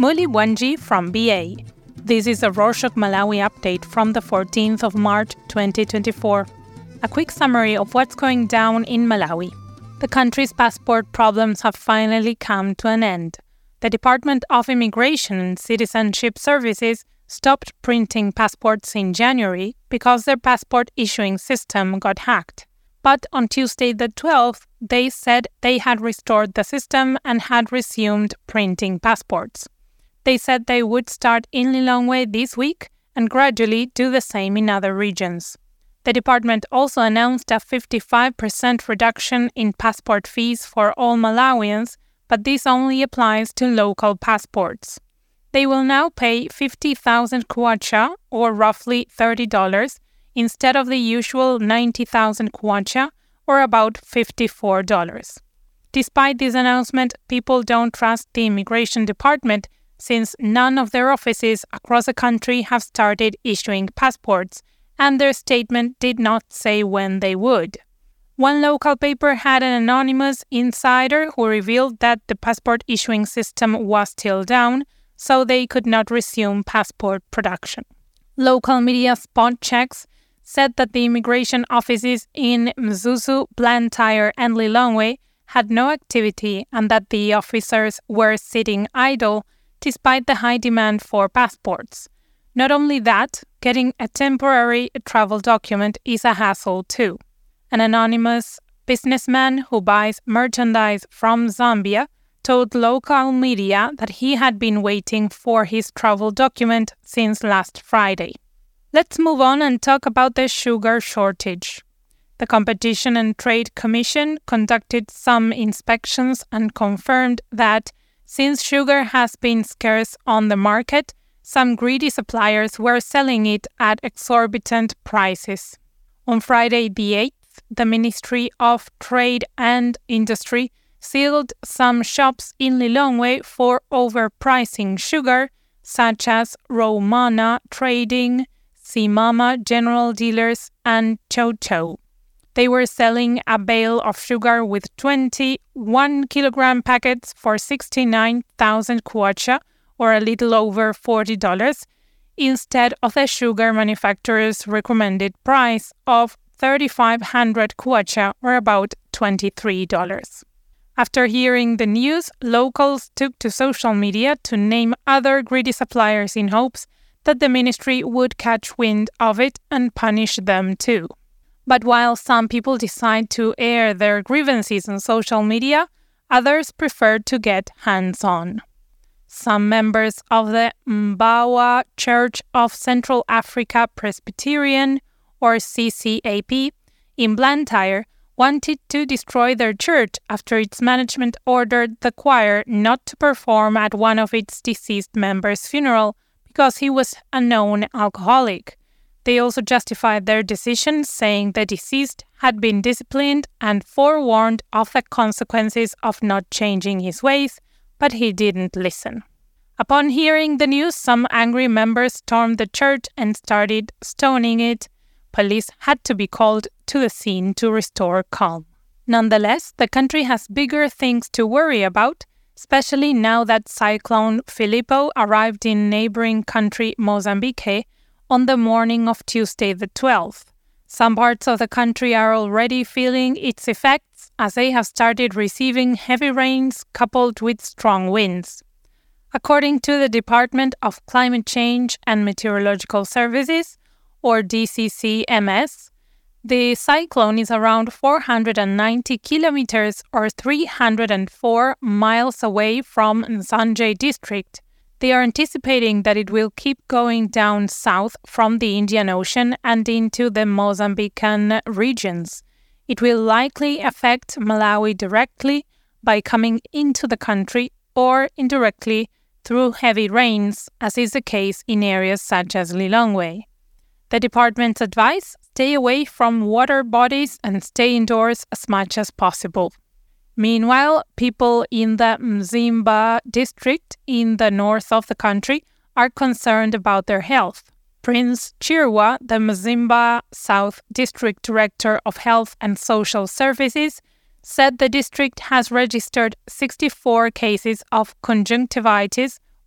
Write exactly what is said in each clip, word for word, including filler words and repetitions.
Muli Wanji from B A. This is a Rorshok Malawi update from the fourteenth of March twenty twenty-four. A quick summary of what's going down in Malawi. The country's passport problems have finally come to an end. The Department of Immigration and Citizenship Services stopped printing passports in January because their passport issuing system got hacked. But on Tuesday the twelfth, they said they had restored the system and had resumed printing passports. They said they would start in Lilongwe this week and gradually do the same in other regions. The department also announced a fifty-five percent reduction in passport fees for all Malawians, but this only applies to local passports. They will now pay fifty thousand kwacha, or roughly thirty dollars, instead of the usual ninety thousand kwacha, or about fifty-four dollars. Despite this announcement, people don't trust the immigration department since none of their offices across the country have started issuing passports, and their statement did not say when they would. One local paper had an anonymous insider who revealed that the passport issuing system was still down, so they could not resume passport production. Local media spot checks said that the immigration offices in Mzuzu, Blantyre, and Lilongwe had no activity and that the officers were sitting idle despite the high demand for passports. Not only that, getting a temporary travel document is a hassle too. An anonymous businessman who buys merchandise from Zambia told local media that he had been waiting for his travel document since last Friday. Let's move on and talk about the sugar shortage. The Competition and Trade Commission conducted some inspections and confirmed that since sugar has been scarce on the market, some greedy suppliers were selling it at exorbitant prices. On Friday the eighth, the Ministry of Trade and Industry sealed some shops in Lilongwe for overpricing sugar, such as Romana Trading, Simama General Dealers, and Chow Chow. They were selling a bale of sugar with twenty-one kilogram packets for sixty-nine thousand kwacha, or a little over forty dollars, instead of the sugar manufacturer's recommended price of thirty-five hundred kwacha, or about twenty-three dollars. After hearing the news, locals took to social media to name other greedy suppliers in hopes that the ministry would catch wind of it and punish them too. But while some people decide to air their grievances on social media, others prefer to get hands-on. Some members of the Mbawa Church of Central Africa Presbyterian, or C C A P, in Blantyre wanted to destroy their church after its management ordered the choir not to perform at one of its deceased members' funeral because he was a known alcoholic. They also justified their decision, saying the deceased had been disciplined and forewarned of the consequences of not changing his ways, but he didn't listen. Upon hearing the news, some angry members stormed the church and started stoning it. Police had to be called to the scene to restore calm. Nonetheless, the country has bigger things to worry about, especially now that Cyclone Filippo arrived in neighboring country Mozambique on the morning of Tuesday the twelfth. Some parts of the country are already feeling its effects as they have started receiving heavy rains coupled with strong winds. According to the Department of Climate Change and Meteorological Services, or D C C M S, the cyclone is around four hundred ninety kilometers or three hundred four miles away from Nsanje district. They are anticipating that it will keep going down south from the Indian Ocean and into the Mozambican regions. It will likely affect Malawi directly by coming into the country or indirectly through heavy rains, as is the case in areas such as Lilongwe. The department's advice: stay away from water bodies and stay indoors as much as possible. Meanwhile, people in the Mzimba district in the north of the country are concerned about their health. Prince Chirwa, the Mzimba South District Director of Health and Social Services, said the district has registered sixty-four cases of conjunctivitis,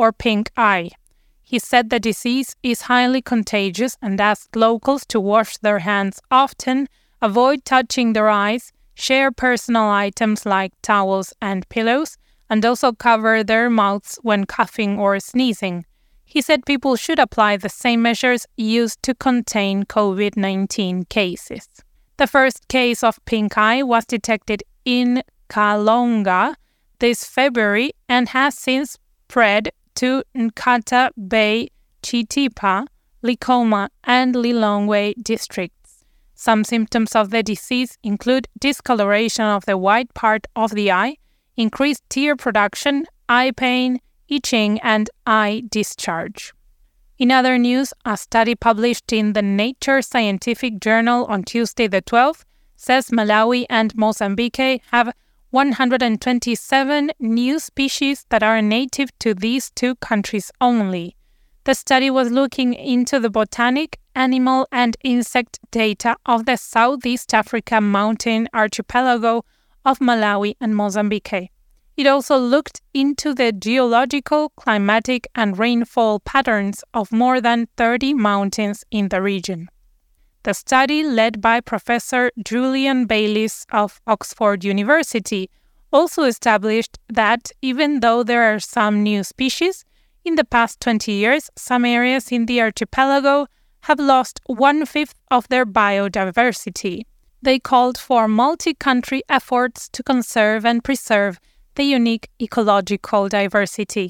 or pink eye. He said the disease is highly contagious and asked locals to wash their hands often, avoid touching their eyes, share personal items like towels and pillows, and also cover their mouths when coughing or sneezing. He said people should apply the same measures used to contain COVID nineteen cases. The first case of pink eye was detected in Kalonga this February and has since spread to Nkata Bay, Chitipa, Likoma, and Lilongwe districts. Some symptoms of the disease include discoloration of the white part of the eye, increased tear production, eye pain, itching, and eye discharge. In other news, a study published in the Nature Scientific Journal on Tuesday the twelfth says Malawi and Mozambique have one hundred twenty-seven new species that are native to these two countries only. The study was looking into the botanic, animal, and insect data of the Southeast Africa mountain archipelago of Malawi and Mozambique. It also looked into the geological, climatic, and rainfall patterns of more than thirty mountains in the region. The study, led by Professor Julian Bayliss of Oxford University, also established that even though there are some new species, in the past twenty years, some areas in the archipelago have lost one-fifth of their biodiversity. They called for multi-country efforts to conserve and preserve the unique ecological diversity.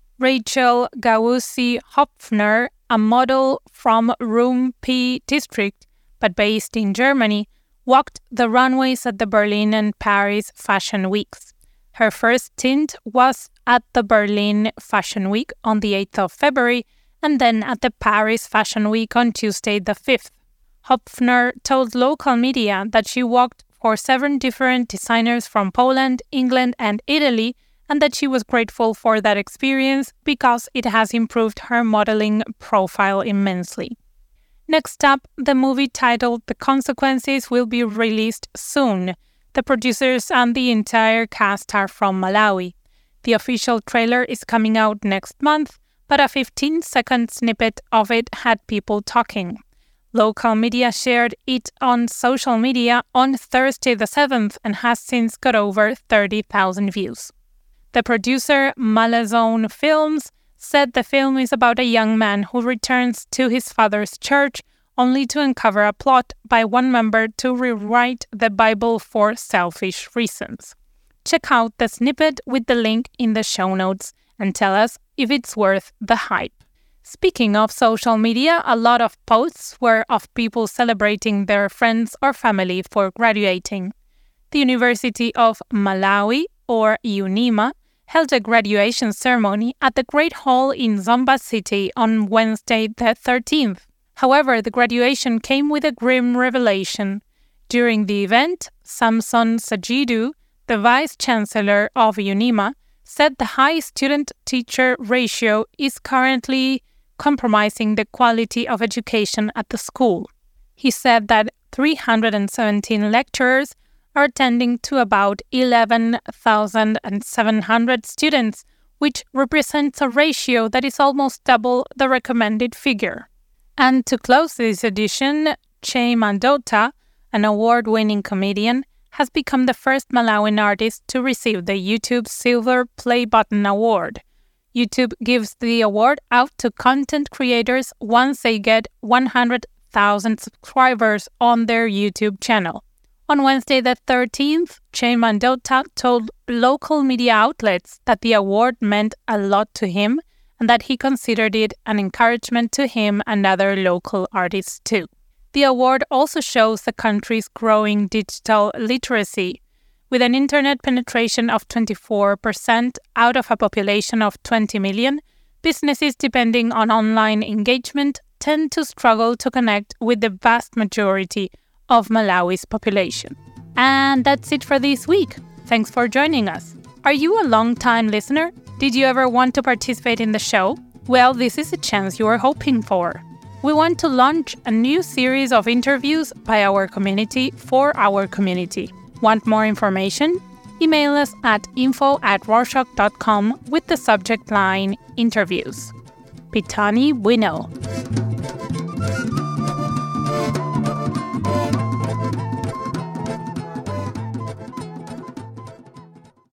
Rachel Gawusi-Hopfner, a model from Rumpi district, but based in Germany, walked the runways at the Berlin and Paris Fashion Weeks. Her first stint was at the Berlin Fashion Week on the eighth of February and then at the Paris Fashion Week on Tuesday the fifth. Hopfner told local media that she walked for seven different designers from Poland, England, and Italy, and that she was grateful for that experience because it has improved her modeling profile immensely. Next up, the movie titled The Consequences will be released soon. The producers and the entire cast are from Malawi. The official trailer is coming out next month, but a fifteen-second snippet of it had people talking. Local media shared it on social media on Thursday the seventh and has since got over thirty thousand views. The producer, Malazone Films, said the film is about a young man who returns to his father's church only to uncover a plot by one member to rewrite the Bible for selfish reasons. Check out the snippet with the link in the show notes and tell us if it's worth the hype. Speaking of social media, a lot of posts were of people celebrating their friends or family for graduating. The University of Malawi, or UNIMA, held a graduation ceremony at the Great Hall in Zomba City on Wednesday the thirteenth. However, the graduation came with a grim revelation. During the event, Samson Sajidu, the vice-chancellor of UNIMA, said the high student-teacher ratio is currently compromising the quality of education at the school. He said that three hundred seventeen lecturers are attending to about eleven thousand seven hundred students, which represents a ratio that is almost double the recommended figure. And to close this edition, Che Mandota, an award-winning comedian, has become the first Malawian artist to receive the YouTube Silver Play Button Award. YouTube gives the award out to content creators once they get one hundred thousand subscribers on their YouTube channel. On Wednesday the thirteenth, Che Mandota told local media outlets that the award meant a lot to him and that he considered it an encouragement to him and other local artists too. The award also shows the country's growing digital literacy. With an internet penetration of twenty-four percent out of a population of twenty million, businesses depending on online engagement tend to struggle to connect with the vast majority of Malawi's population. And that's it for this week. Thanks for joining us. Are you a long-time listener? Did you ever want to participate in the show? Well, this is a chance you are hoping for. We want to launch a new series of interviews by our community for our community. Want more information? email us at info at rorschach dot com with the subject line Interviews. Pitani Wino.